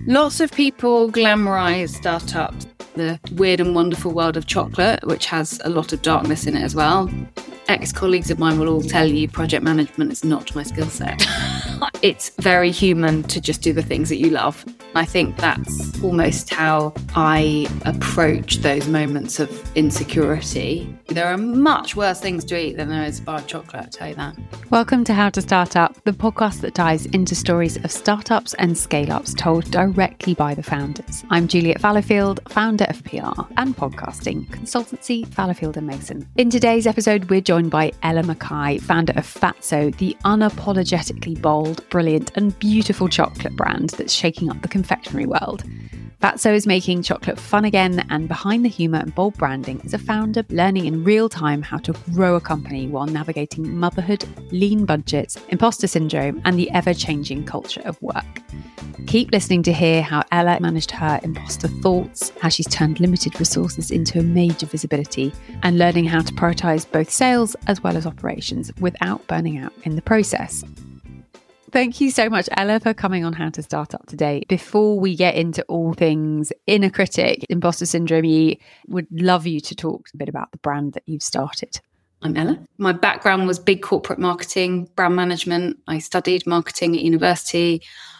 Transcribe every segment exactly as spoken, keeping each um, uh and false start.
Lots of people glamorise startups, the weird and wonderful world of chocolate, which has a lot of darkness in it as well. Ex-colleagues of mine will all tell you project management is not my skill set. It's very human to just do the things that you love. I think that's almost how I approach those moments of insecurity. There are much worse things to eat than there is a bar of chocolate, I'll tell you that. Welcome to How to Start Up, the podcast that dives into stories of startups and scale-ups told directly by the founders. I'm Juliet Fallowfield, founder of P R and podcasting consultancy Fallowfield and Mason. In today's episode, we're joined by Ella Mackay, founder of Fatso, the unapologetically bold, brilliant and beautiful chocolate brand that's shaking up the confectionery world. Fatso is making chocolate fun again, and behind the humour and bold branding is a founder learning in real time how to grow a company while navigating motherhood, lean budgets, imposter syndrome, and the ever-changing culture of work. Keep listening to hear how Ella managed her imposter thoughts, how she's turned limited resources into a major visibility, and learning how to prioritise both sales as well as operations without burning out in the process. Thank you so much, Ella, for coming on How to Start Up today. Before we get into all things inner critic, imposter syndrome, would love you to talk a bit about the brand that you've started. I'm Ella. My background was big corporate marketing, brand management. I studied marketing at university.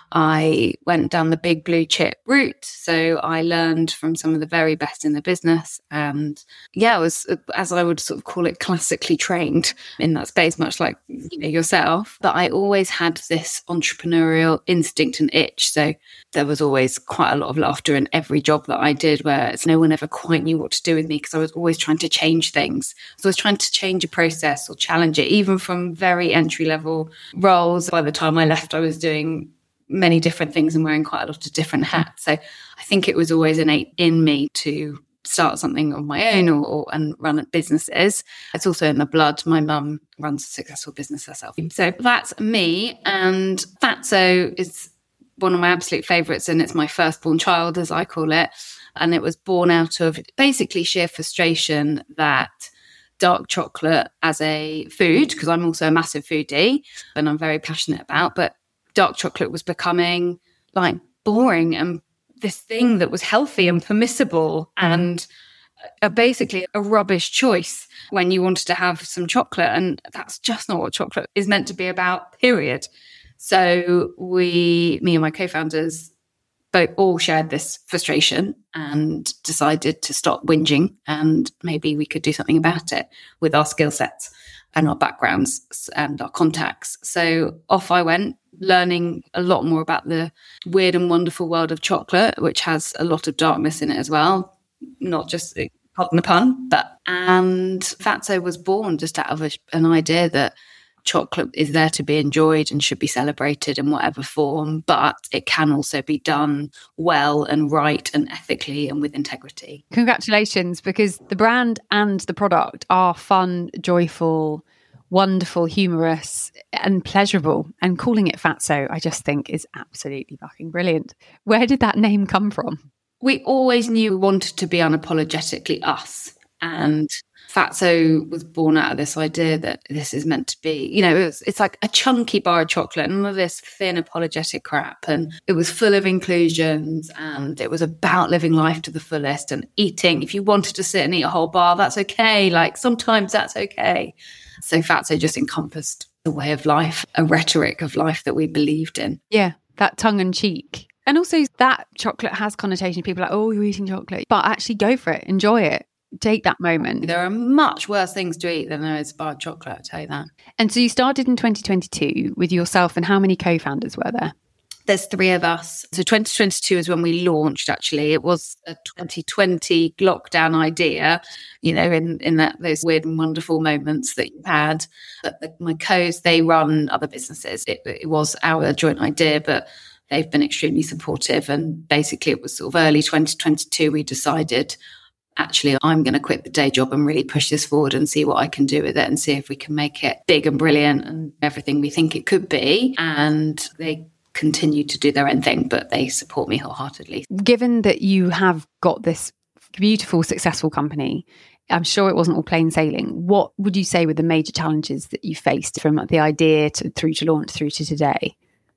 I went down the big blue chip route. So I learned from some of the very best in the business. And yeah, I was, as I would sort of call it, classically trained in that space, much like you know yourself. But I always had this entrepreneurial instinct and itch. So there was always quite a lot of laughter in every job that I did, where no one ever quite knew what to do with me because I was always trying to change things. So I was trying to change a process or challenge it, even from very entry level roles. By the time I left, I was doing many different things and wearing quite a lot of different hats. So I think it was always innate in me to start something on my own or, or and run businesses. It's also in the blood. My mum runs a successful business herself. So that's me. And Fatso is one of my absolute favourites, and it's my firstborn child, as I call it. And it was born out of basically sheer frustration that dark chocolate as a food, because I'm also a massive foodie and I'm very passionate about, but dark chocolate was becoming like boring and this thing that was healthy and permissible and a, basically a rubbish choice when you wanted to have some chocolate. And that's just not what chocolate is meant to be about, period. So we, me and my co-founders, both all shared this frustration and decided to stop whinging and maybe we could do something about it with our skill sets and our backgrounds and our contacts. So off I went, learning a lot more about the weird and wonderful world of chocolate, which has a lot of darkness in it as well. Not just, pardon the pun, but, and Fatso was born just out of a, an idea that chocolate is there to be enjoyed and should be celebrated in whatever form, but it can also be done well and right and ethically and with integrity. Congratulations, because the brand and the product are fun, joyful, wonderful, humorous and pleasurable. And calling it Fatso, I just think is absolutely fucking brilliant. Where did that name come from? We always knew we wanted to be unapologetically us. And Fatso was born out of this idea that this is meant to be, you know, it was, it's like a chunky bar of chocolate, none of this thin apologetic crap. And it was full of inclusions and it was about living life to the fullest and eating. If you wanted to sit and eat a whole bar, that's okay. Like sometimes that's okay. So Fatso just encompassed a way of life, a rhetoric of life that we believed in. Yeah, that tongue in cheek. And also that chocolate has connotation. People are like, oh, you're eating chocolate. But actually go for it. Enjoy it. Take that moment. There are much worse things to eat than there is a bar of chocolate, I'll tell you that. And so you started in twenty twenty-two with yourself, and how many co-founders were there? There's three of us. So twenty twenty-two is when we launched, actually. It was a twenty twenty lockdown idea, you know, in, in that those weird and wonderful moments that you had. But the, my co's, they run other businesses. It, it was our joint idea, but they've been extremely supportive. And basically it was sort of early twenty twenty-two, we decided, actually, I'm going to quit the day job and really push this forward and see what I can do with it and see if we can make it big and brilliant and everything we think it could be. And they continue to do their own thing, but they support me wholeheartedly. Given that you have got this beautiful, successful company, I'm sure it wasn't all plain sailing. What would you say were the major challenges that you faced from the idea to through to launch through to today?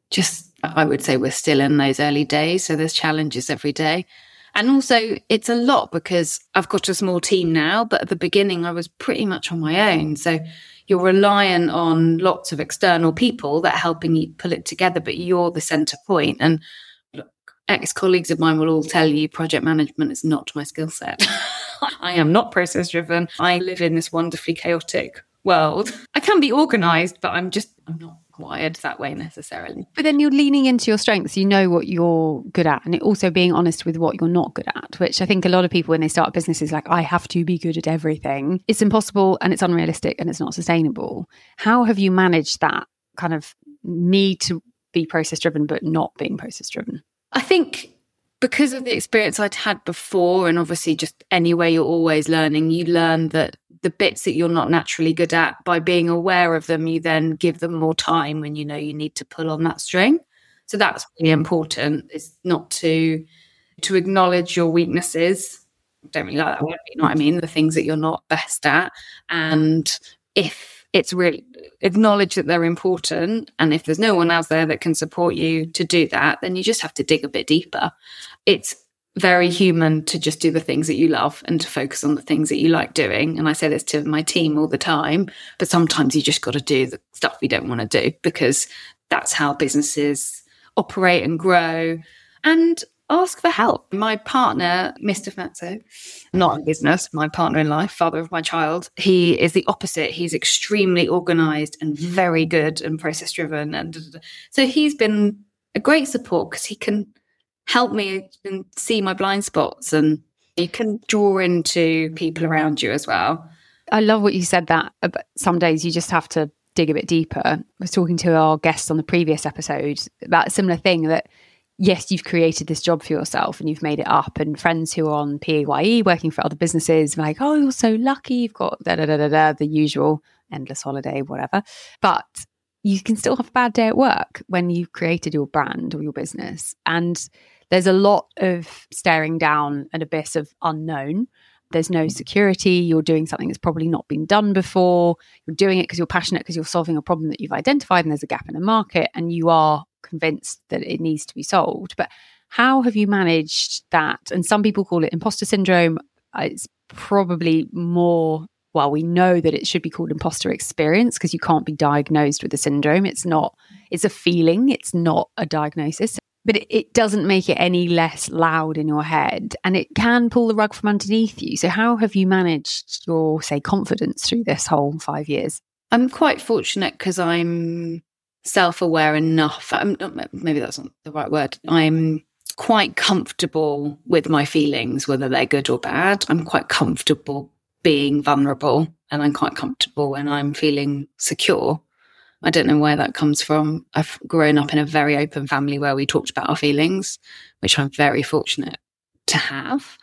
just, I would say we're still in those early days. So there's challenges every day. And also it's a lot because I've got a small team now, but at the beginning I was pretty much on my own. So you're reliant on lots of external people that are helping you pull it together, but you're the center point. And look, ex-colleagues of mine will all tell you project management is not my skill set. I am not process driven. I live in this wonderfully chaotic world. I can be organized, but I'm just, I'm not wired that way necessarily. But then you're leaning into your strengths. You know what you're good at, and it also being honest with what you're not good at, which I think a lot of people when they start businesses like, I have to be good at everything. It's impossible and it's unrealistic and it's not sustainable. How have you managed that kind of need to be process driven but not being process driven? I think because of the experience I'd had before, and obviously just anyway you're always learning, you learn that the bits that you're not naturally good at, by being aware of them, you then give them more time when you know you need to pull on that string. So that's really important, is not to to acknowledge your weaknesses. I don't really like that word, but you know what I mean? The things that you're not best at. And if it's really, acknowledge that they're important. And if there's no one else there that can support you to do that, then you just have to dig a bit deeper. It's very human to just do the things that you love and to focus on the things that you like doing. And I say this to my team all the time, but sometimes you just got to do the stuff you don't want to do, because that's how businesses operate and grow. And ask for help. My partner, Mister Fazzo, not in business, my partner in life, father of my child, he is the opposite. He's extremely organized and very good and process driven. And so he's been a great support because he can help me and see my blind spots, and you can draw into people around you as well. I love what you said that some days you just have to dig a bit deeper. I was talking to our guests on the previous episode about a similar thing, that yes, you've created this job for yourself and you've made it up, and friends who are on P A Y E working for other businesses are like, oh, you're so lucky, you've got da da da da da, the usual endless holiday, whatever. But you can still have a bad day at work when you've created your brand or your business. And there's a lot of staring down an abyss of unknown. There's no security. You're doing something that's probably not been done before. You're doing it because you're passionate, because you're solving a problem that you've identified and there's a gap in the market and you are convinced that it needs to be solved. But how have you managed that? And some people call it imposter syndrome. It's probably more, well, we know that it should be called imposter experience because you can't be diagnosed with the syndrome. It's not, it's a feeling. It's not a diagnosis. But it, it doesn't make it any less loud in your head, and it can pull the rug from underneath you. So how have you managed your, say, confidence through this whole five years? I'm quite fortunate because I'm self-aware enough. I'm not, maybe that's not the right word. I'm quite comfortable with my feelings, whether they're good or bad. I'm quite comfortable being vulnerable, and I'm quite comfortable when I'm feeling secure. I don't know where that comes from. I've grown up in a very open family where we talked about our feelings, which I'm very fortunate to have.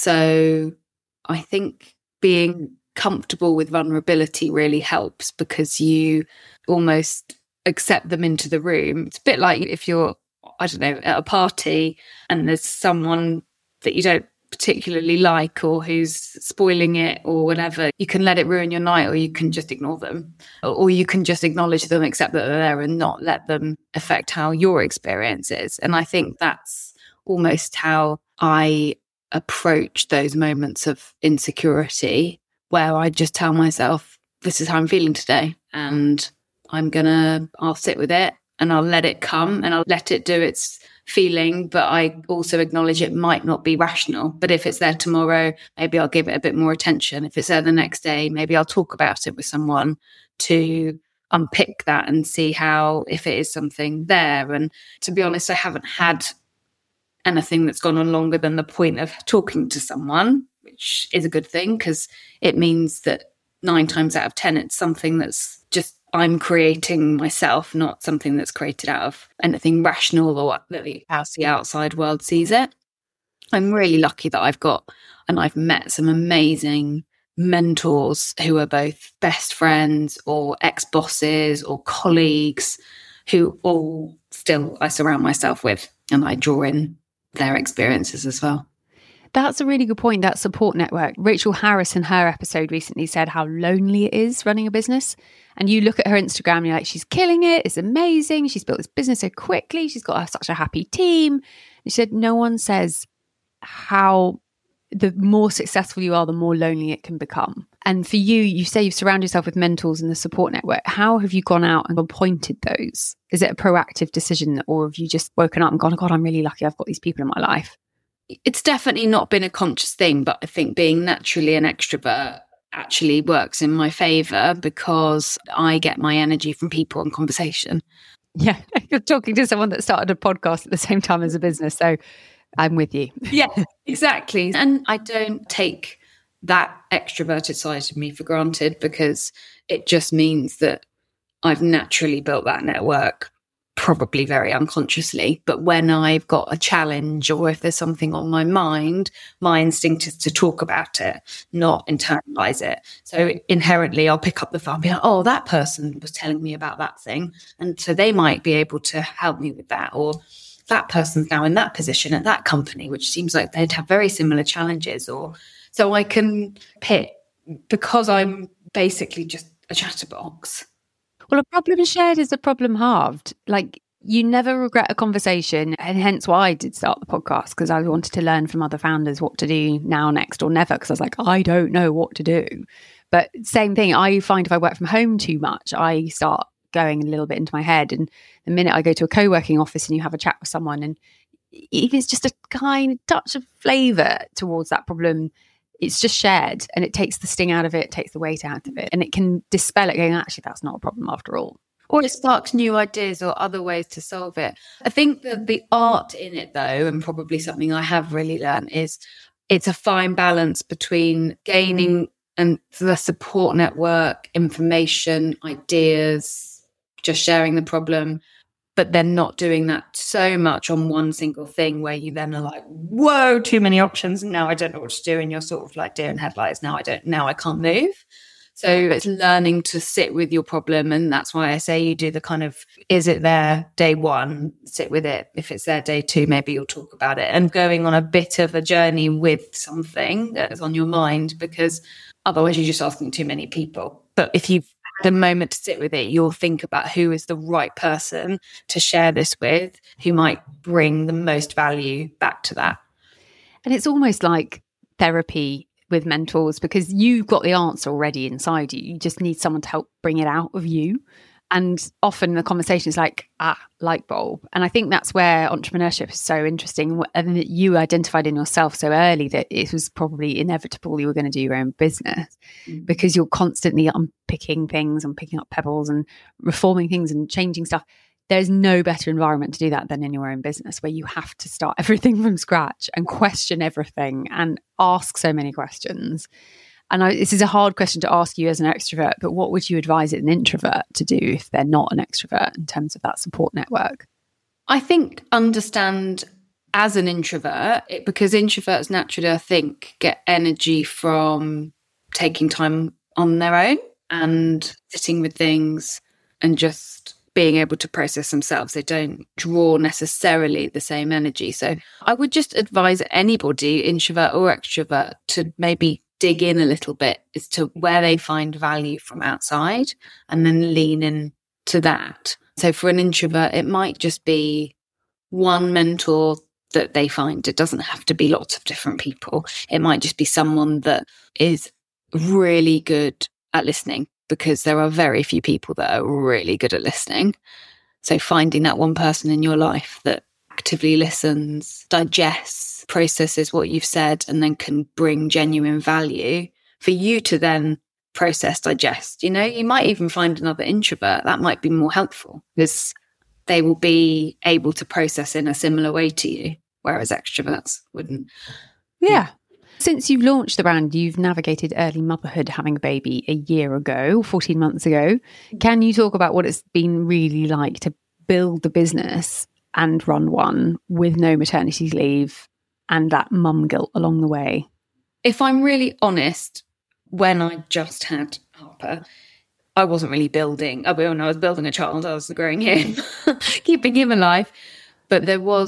So I think being comfortable with vulnerability really helps, because you almost accept them into the room. It's a bit like if you're, I don't know, at a party and there's someone that you don't particularly like or who's spoiling it or whatever, you can let it ruin your night, or you can just ignore them, or you can just acknowledge them, accept that they're there, and not let them affect how your experience is. And I think that's almost how I approach those moments of insecurity, where I just tell myself, this is how I'm feeling today, and I'm gonna, I'll sit with it and I'll let it come and I'll let it do its feeling, but I also acknowledge it might not be rational. But if it's there tomorrow, maybe I'll give it a bit more attention. If it's there the next day, maybe I'll talk about it with someone to unpick that and see how, if it is something there. And to be honest, I haven't had anything that's gone on longer than the point of talking to someone, which is a good thing, because it means that nine times out of ten, it's something that's just I'm creating myself, not something that's created out of anything rational or that the outside world sees it. I'm really lucky that I've got, and I've met some amazing mentors who are both best friends or ex-bosses or colleagues, who all still I surround myself with, and I draw in their experiences as well. That's a really good point, that support network. Rachel Harris in her episode recently said how lonely it is running a business. And you look at her Instagram and you're like, she's killing it. It's amazing. She's built this business so quickly. She's got such a happy team. And she said, no one says how the more successful you are, the more lonely it can become. And for you, you say you've surrounded yourself with mentors in the support network. How have you gone out and appointed those? Is it a proactive decision, or have you just woken up and gone, oh God, I'm really lucky I've got these people in my life? It's definitely not been a conscious thing, but I think being naturally an extrovert actually works in my favour because I get my energy from people and conversation. Yeah, you're talking to someone that started a podcast at the same time as a business, so I'm with you. Yeah, exactly. And I don't take that extroverted side of me for granted because it just means that I've naturally built that network, probably very unconsciously. But when I've got a challenge or if there's something on my mind, my instinct is to talk about it, not internalize it. So inherently, I'll pick up the phone and be like, oh, that person was telling me about that thing. And so they might be able to help me with that. Or that person's now in that position at that company, which seems like they'd have very similar challenges. Or so I can pick, because I'm basically just a chatterbox. Well, a problem shared is a problem halved. Like, you never regret a conversation, and hence why I did start the podcast, because I wanted to learn from other founders what to do now, next, or never, because I was like, I don't know what to do. But same thing, I find if I work from home too much, I start going a little bit into my head. And the minute I go to a co-working office and you have a chat with someone, and even it's just a kind touch of flavour towards that problem, it's just shared and it takes the sting out of it, takes the weight out of it, and it can dispel it going, actually, that's not a problem after all. Or it sparks new ideas or other ways to solve it. I think that the art in it, though, and probably something I have really learned, is it's a fine balance between gaining and the support network, information, ideas, just sharing the problem, but then not doing that so much on one single thing where you then are like, whoa, too many options. And now I don't know what to do. And you're sort of like deer in headlights. Now I don't, now I can't move. So it's learning to sit with your problem. And that's why I say you do the kind of, is it there day one, sit with it. If it's there day two, maybe you'll talk about it, and going on a bit of a journey with something that is on your mind, because otherwise you're just asking too many people. But if you've had a moment to sit with it, you'll think about who is the right person to share this with, who might bring the most value back to that. And it's almost like therapy with mentors, because you've got the answer already inside you. You just need someone to help bring it out of you. And often the conversation is like, ah, light bulb. And I think that's where entrepreneurship is so interesting. And that you identified in yourself so early that it was probably inevitable you were going to do your own business, mm-hmm. because you're constantly unpicking things and picking up pebbles and reforming things and changing stuff. There's no better environment to do that than in your own business, where you have to start everything from scratch and question everything and ask so many questions. And I, this is a hard question to ask you as an extrovert, but what would you advise an introvert to do if they're not an extrovert in terms of that support network? I think understand as an introvert, it, because introverts naturally, I think, get energy from taking time on their own and sitting with things and just being able to process themselves. They don't draw necessarily the same energy. So I would just advise anybody, introvert or extrovert, to maybe dig in a little bit as to where they find value from outside and then lean in to that. So for an introvert, it might just be one mentor that they find. It doesn't have to be lots of different people. It might just be someone that is really good at listening, because there are very few people that are really good at listening. So finding that one person in your life that actively listens, digests, processes what you've said, and then can bring genuine value for you to then process, digest. You know, you might even find another introvert that might be more helpful, because they will be able to process in a similar way to you, whereas extroverts wouldn't. Yeah. Since you've launched the brand, you've navigated early motherhood, having a baby a year ago, fourteen months ago. Can you talk about what it's been really like to build the business and run one with no maternity leave and that mum guilt along the way? If I'm really honest, when I just had Harper, I wasn't really building. I mean, I was building a child, I was growing him, keeping him alive. But there was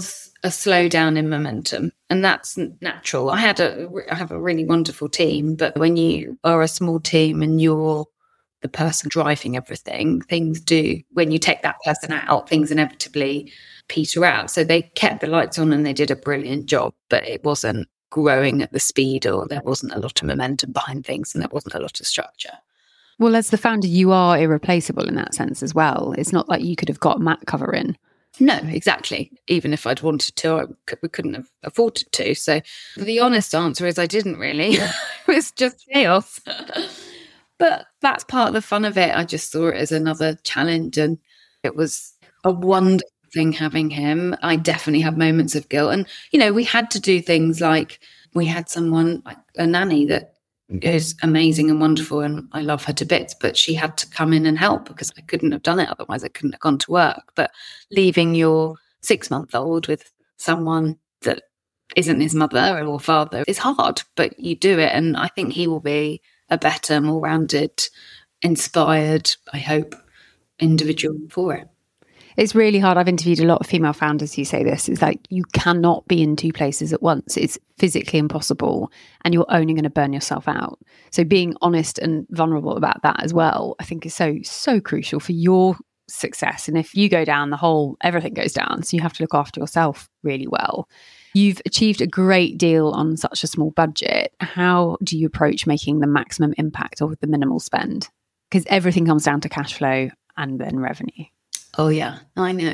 a slowdown in momentum, and that's natural. I had a, I have a really wonderful team, but when you are a small team and you're the person driving everything, things do, when you take that person out, things inevitably peter out. So they kept the lights on and they did a brilliant job, but it wasn't growing at the speed, or there wasn't a lot of momentum behind things, and there wasn't a lot of structure. Well, as the founder, you are irreplaceable in that sense as well. It's not like you could have got mat cover in. No, exactly. Even if I'd wanted to, I could, we couldn't have afforded to. So the honest answer is I didn't really. It was just chaos. But that's part of the fun of it. I just saw it as another challenge, and it was a wonderful thing having him. I definitely had moments of guilt. And, you know, we had to do things like we had someone, like a nanny that is amazing and wonderful, and I love her to bits, but she had to come in and help because I couldn't have done it. Otherwise I couldn't have gone to work. But leaving your six month old with someone that isn't his mother or father is hard, but you do it. And I think he will be a better, more rounded, inspired, I hope, individual for it. It's really hard. I've interviewed a lot of female founders who say this. It's like you cannot be in two places at once. It's physically impossible, and you're only going to burn yourself out. So being honest and vulnerable about that as well, I think is so, so crucial for your success. And if you go down, the whole, everything goes down. So you have to look after yourself really well. You've achieved a great deal on such a small budget. How do you approach making the maximum impact or with the minimal spend? Because everything comes down to cash flow and then revenue. Oh, yeah, I know.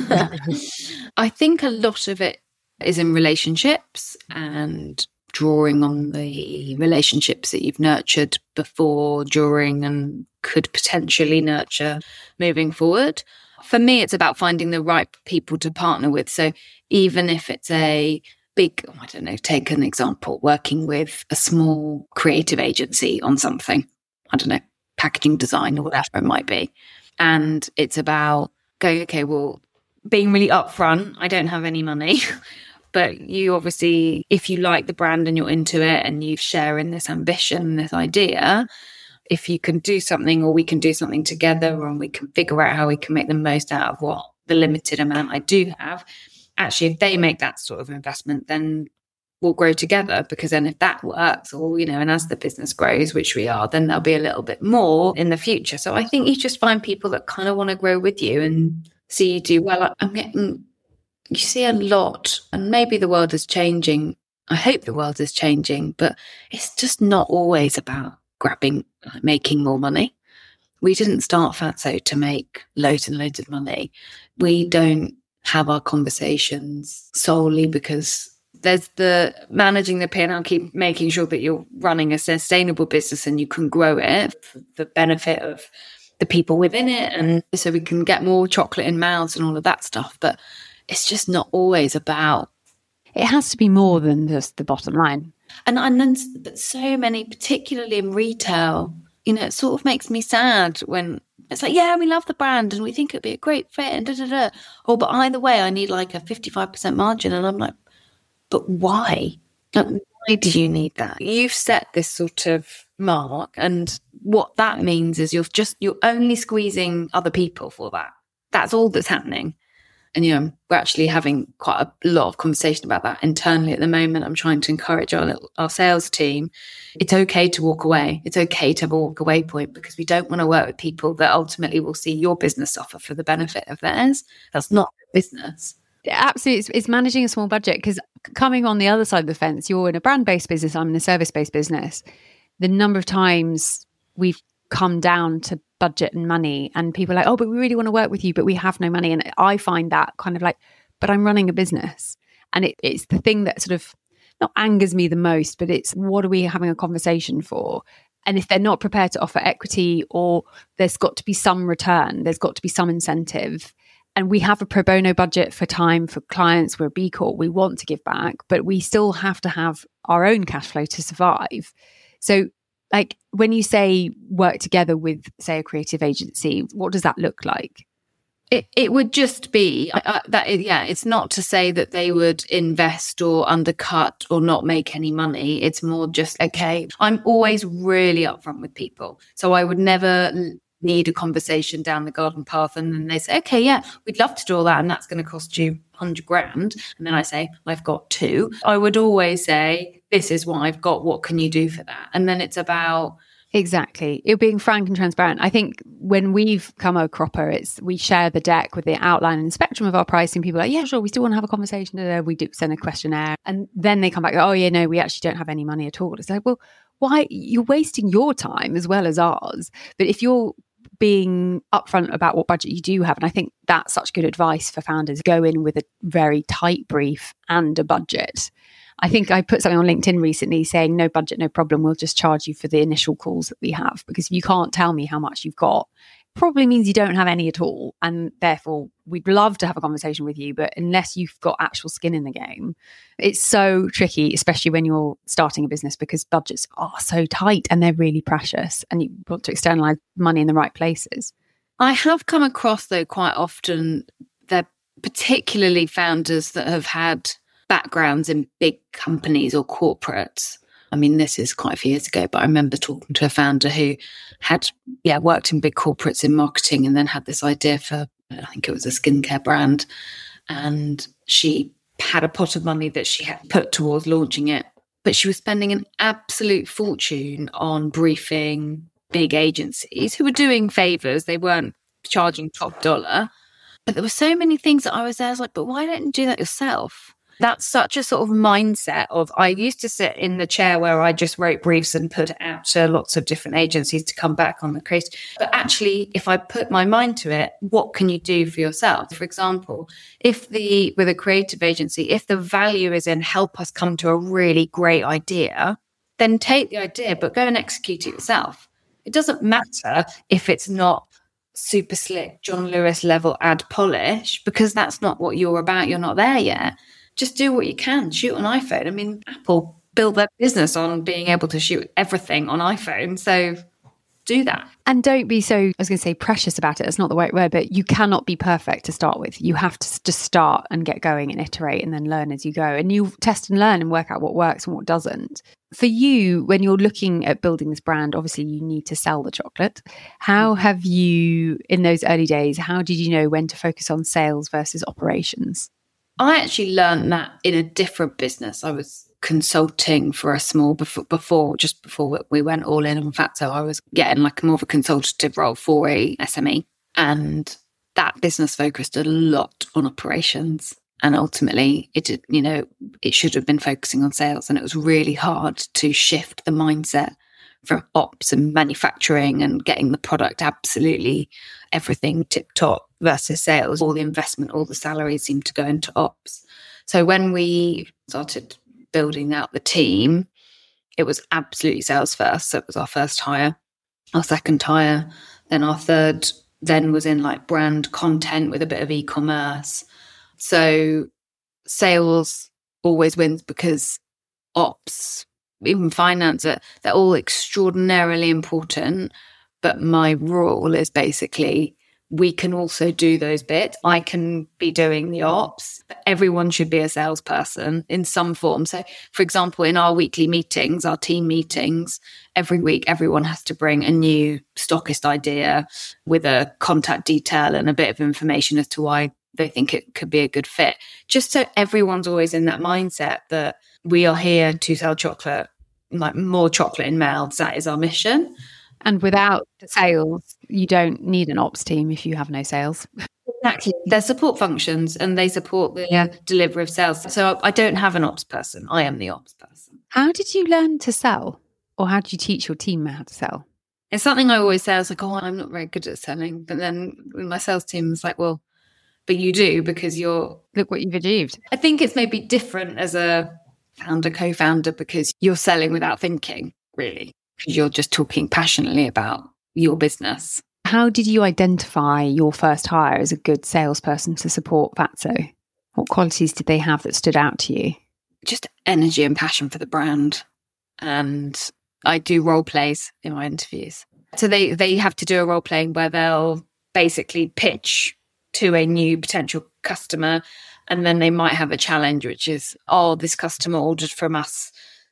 I think a lot of it is in relationships and drawing on the relationships that you've nurtured before, during, and could potentially nurture moving forward. For me, it's about finding the right people to partner with. So even if it's a big, I don't know, take an example, working with a small creative agency on something, I don't know, packaging design or whatever it might be. And it's about going, okay, well, being really upfront, I don't have any money, but you obviously, if you like the brand and you're into it and you share in this ambition and this idea, if you can do something, or we can do something together, and we can figure out how we can make the most out of what the limited amount I do have, actually, if they make that sort of investment, then we'll grow together, because then if that works, or, you know, and as the business grows, which we are, then there'll be a little bit more in the future. So I think you just find people that kind of want to grow with you and see you do well. I'm getting, you see a lot, and maybe the world is changing. I hope the world is changing, but it's just not always about grabbing, like, making more money. We didn't start Fatso to make loads and loads of money. We don't have our conversations solely because there's the managing the P and L, keep making sure that you're running a sustainable business and you can grow it for the benefit of the people within it, and so we can get more chocolate in mouths and all of that stuff. But it's just not always about. It has to be more than just the bottom line. And, and then, but so many, particularly in retail, you know, it sort of makes me sad when it's like, yeah, we love the brand and we think it'd be a great fit and da da da. Oh, but either way, I need like a fifty-five percent margin. And I'm like, but why? Like, why do you need that? You've set this sort of mark, and what that means is you're just, you're only squeezing other people for that. That's all that's happening. And, you know, we're actually having quite a lot of conversation about that internally at the moment. I'm trying to encourage our little, our sales team. It's okay to walk away. It's okay to have a walk away point, because we don't want to work with people that ultimately will see your business suffer for the benefit of theirs. That's not business. Absolutely. It's, it's managing a small budget, because coming on the other side of the fence, you're in a brand-based business, I'm in a service-based business. The number of times we've come down to budget and money, and people are like, oh, but we really want to work with you, but we have no money. And I find that kind of like, but I'm running a business. And it, it's the thing that sort of not angers me the most, but it's, what are we having a conversation for? And if they're not prepared to offer equity, or there's got to be some return, there's got to be some incentive. And we have a pro bono budget for time for clients. We're a B Corp. We want to give back, but we still have to have our own cash flow to survive. So, like, when you say work together with, say, a creative agency, what does that look like? It it would just be uh, that, yeah, it's not to say that they would invest or undercut or not make any money. It's more just, okay, I'm always really upfront with people. So I would never need a conversation down the garden path. And then they say, okay, yeah, we'd love to do all that. And that's going to cost you one hundred grand. And then I say, I've got two. I would always say, this is what I've got. What can you do for that? And then it's about... Exactly. You're being frank and transparent. I think when we've come a cropper, it's we share the deck with the outline and spectrum of our pricing. People are like, yeah, sure, we still want to have a conversation. We do send a questionnaire. And then they come back, oh, yeah, no, we actually don't have any money at all. It's like, well, why? You're wasting your time as well as ours. But if you're being upfront about what budget you do have, and I think that's such good advice for founders, go in with a very tight brief and a budget. I think I put something on LinkedIn recently saying, no budget, no problem. We'll just charge you for the initial calls that we have, because if you can't tell me how much you've got, probably means you don't have any at all. And therefore, we'd love to have a conversation with you. But unless you've got actual skin in the game, it's so tricky, especially when you're starting a business, because budgets are so tight and they're really precious and you want to externalize money in the right places. I have come across, though, quite often, they're particularly founders that have had backgrounds in big companies or corporates. I mean, this is quite a few years ago, but I remember talking to a founder who had, yeah, worked in big corporates in marketing and then had this idea for, I think it was a skincare brand. And she had a pot of money that she had put towards launching it, but she was spending an absolute fortune on briefing big agencies who were doing favors. They weren't charging top dollar, but there were so many things that I was there. I was like, but why don't you do that yourself? That's such a sort of mindset of, I used to sit in the chair where I just wrote briefs and put it out to lots of different agencies to come back on the creative. But actually, if I put my mind to it, what can you do for yourself? For example, if the, with a creative agency, if the value is in help us come to a really great idea, then take the idea, but go and execute it yourself. It doesn't matter if it's not super slick, John Lewis level ad polish, because that's not what you're about. You're not there yet. Just do what you can. Shoot on iPhone. I mean, Apple built their business on being able to shoot everything on iPhone. So do that. And don't be so, I was going to say precious about it. That's not the right word, but you cannot be perfect to start with. You have to just start and get going and iterate and then learn as you go. And you test and learn and work out what works and what doesn't. For you, when you're looking at building this brand, obviously you need to sell the chocolate. How have you, in those early days, how did you know when to focus on sales versus operations? I actually learned that in a different business. I was consulting for a small, before, before just before we went all in on Fatso, I was getting like more of a consultative role for a S M E. And that business focused a lot on operations. And ultimately, it did, you know, it should have been focusing on sales. And it was really hard to shift the mindset from ops and manufacturing and getting the product absolutely everything tip top versus sales. All the investment, all the salaries seemed to go into ops. So when we started building out the team, it was absolutely sales first. So it was our first hire, our second hire, then our third, then was in like brand content with a bit of e-commerce. So sales always wins because ops, even finance, they're all extraordinarily important. But my role is basically, we can also do those bits. I can be doing the ops, but everyone should be a salesperson in some form. So, for example, in our weekly meetings, our team meetings, every week, everyone has to bring a new stockist idea with a contact detail and a bit of information as to why they think it could be a good fit. Just so everyone's always in that mindset that we are here to sell chocolate, like more chocolate in mouths. That is our mission. And without the sales, you don't need an ops team if you have no sales. Exactly. They're support functions and they support the uh, delivery of sales. So I don't have an ops person. I am the ops person. How did you learn to sell? Or how did you teach your team how to sell? It's something I always say. I was like, oh, I'm not very good at selling. But then with my sales team, it's like, well, but you do because you're... Look what you've achieved. I think it's maybe different as a founder, co-founder, because you're selling without thinking, really. You're just talking passionately about your business. How did you identify your first hire as a good salesperson to support Fatso? What qualities did they have that stood out to you? Just energy and passion for the brand. And I do role plays in my interviews. So they, they have to do a role playing where they'll basically pitch to a new potential customer. And then they might have a challenge, which is, oh, this customer ordered from us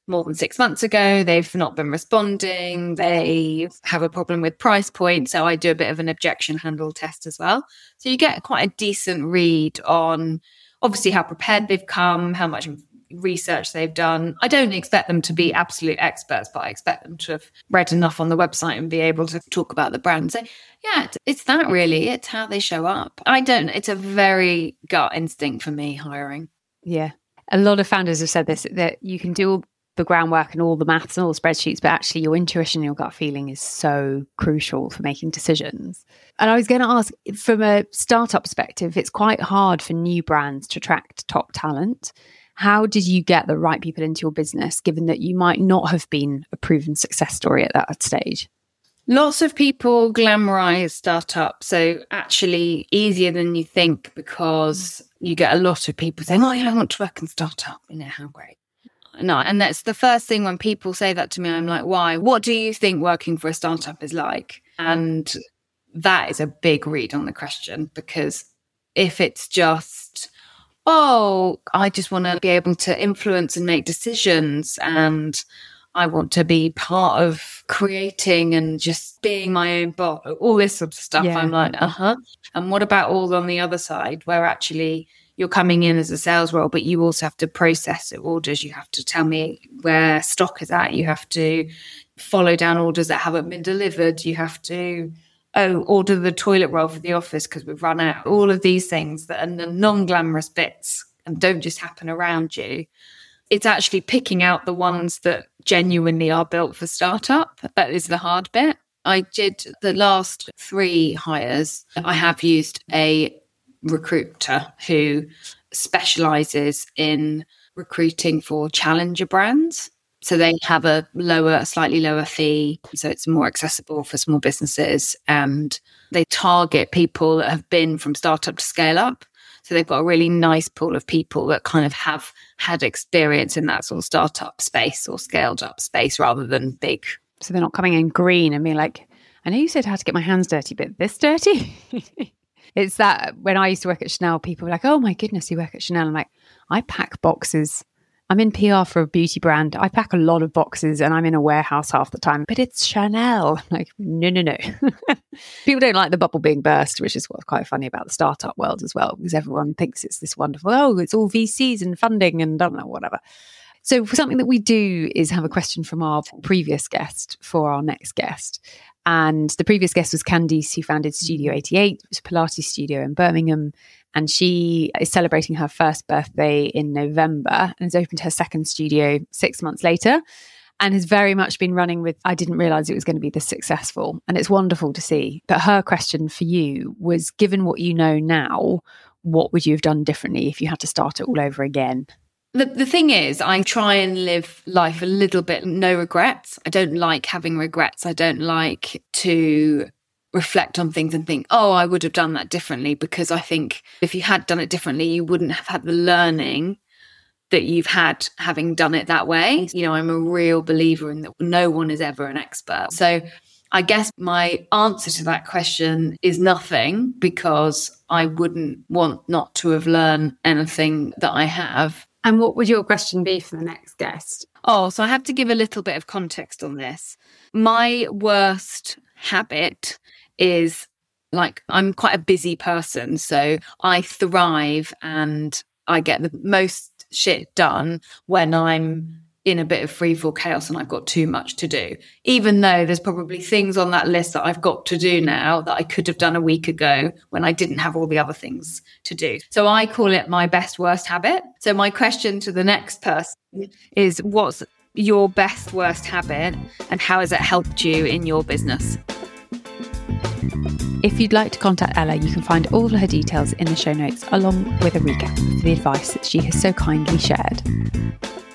more than six months ago. They've not been responding. They have a problem with price point. So I do a bit of an objection handle test as well. So you get quite a decent read on obviously how prepared they've come, how much research they've done. I don't expect them to be absolute experts, but I expect them to have read enough on the website and be able to talk about the brand. So yeah, it's that really. It's how they show up. I don't, it's a very gut instinct for me hiring. Yeah. A lot of founders have said this, that you can do all the groundwork and all the maths and all the spreadsheets, but actually your intuition and your gut feeling is so crucial for making decisions. And I was going to ask, from a startup perspective, it's quite hard for new brands to attract top talent. How did you get the right people into your business, given that you might not have been a proven success story at that stage? Lots of people glamorize startup. So actually easier than you think, because you get a lot of people saying, oh, yeah, I want to work in startup. You know, how great. No, and that's the first thing when people say that to me, I'm like, why? What do you think working for a startup is like? And that is a big read on the question, because if it's just, oh, I just want to be able to influence and make decisions, and I want to be part of creating and just being my own boss, all this sort of stuff. Yeah. I'm like, uh-huh. And what about all on the other side, where actually you're coming in as a sales role, but you also have to process orders. You have to tell me where stock is at. You have to follow down orders that haven't been delivered. You have to, oh, order the toilet roll for the office because we've run out. All of these things that are the non-glamorous bits and don't just happen around you. It's actually picking out the ones that genuinely are built for startup. That is the hard bit. I did the last three hires. I have used a recruiter who specializes in recruiting for challenger brands. So they have a lower, slightly lower fee. So it's more accessible for small businesses. And they target people that have been from startup to scale up. So they've got a really nice pool of people that kind of have had experience in that sort of startup space or scaled up space rather than big. So they're not coming in green and being like, I know you said how to get my hands dirty, but this dirty? It's that when I used to work at Chanel, people were like, oh my goodness, you work at Chanel. I'm like, I pack boxes. I'm in P R for a beauty brand. I pack a lot of boxes and I'm in a warehouse half the time, but it's Chanel. I'm like, no, no, no. People don't like the bubble being burst, which is what's quite funny about the startup world as well, because everyone thinks it's this wonderful, oh, it's all V Cs and funding and don't know, whatever. So for something that we do is have a question from our previous guest for our next guest. And the previous guest was Candice, who founded Studio eighty-eight, which is a Pilates studio in Birmingham. And she is celebrating her first birthday in November and has opened her second studio six months later and has very much been running with, I didn't realize it was going to be this successful. And it's wonderful to see. But her question for you was, given what you know now, what would you have done differently if you had to start it all over again? The, the thing is, I try and live life a little bit, no regrets. I don't like having regrets. I don't like to reflect on things and think, oh, I would have done that differently, because I think if you had done it differently, you wouldn't have had the learning that you've had having done it that way. You know, I'm a real believer in that no one is ever an expert. So I guess my answer to that question is nothing, because I wouldn't want not to have learned anything that I have. And what would your question be for the next guest? Oh, so I have to give a little bit of context on this. My worst habit is, like, I'm quite a busy person. So I thrive and I get the most shit done when I'm in a bit of free fall chaos and I've got too much to do, even though there's probably things on that list that I've got to do now that I could have done a week ago when I didn't have all the other things to do. So I call it my best worst habit. So my question to the next person is, what's your best worst habit and how has it helped you in your business? If you'd like to contact Ella, you can find all of her details in the show notes, along with a recap of the advice that she has so kindly shared.